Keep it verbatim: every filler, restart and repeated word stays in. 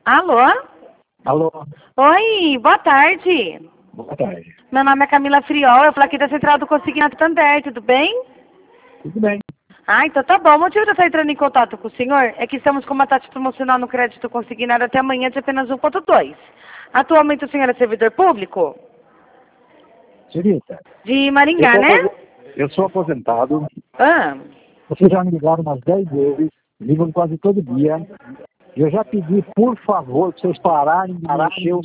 Alô? Alô? Oi, boa tarde. Boa tarde. Meu nome é Camila Friol, eu falo aqui da Central do Consignado Santander, tudo bem? Tudo bem. Ah, então tá bom. O motivo de eu estar entrando em contato com o senhor é que estamos com uma taxa promocional no crédito consignado até amanhã de apenas um ponto dois. Atualmente o senhor é servidor público? Senhorita, De eu Maringá, sou, né? aposen- eu sou aposentado. Ah, Vocês já me ligaram umas dez vezes, ligam quase todo dia. Eu já pedi, por favor, para vocês pararem de mexer o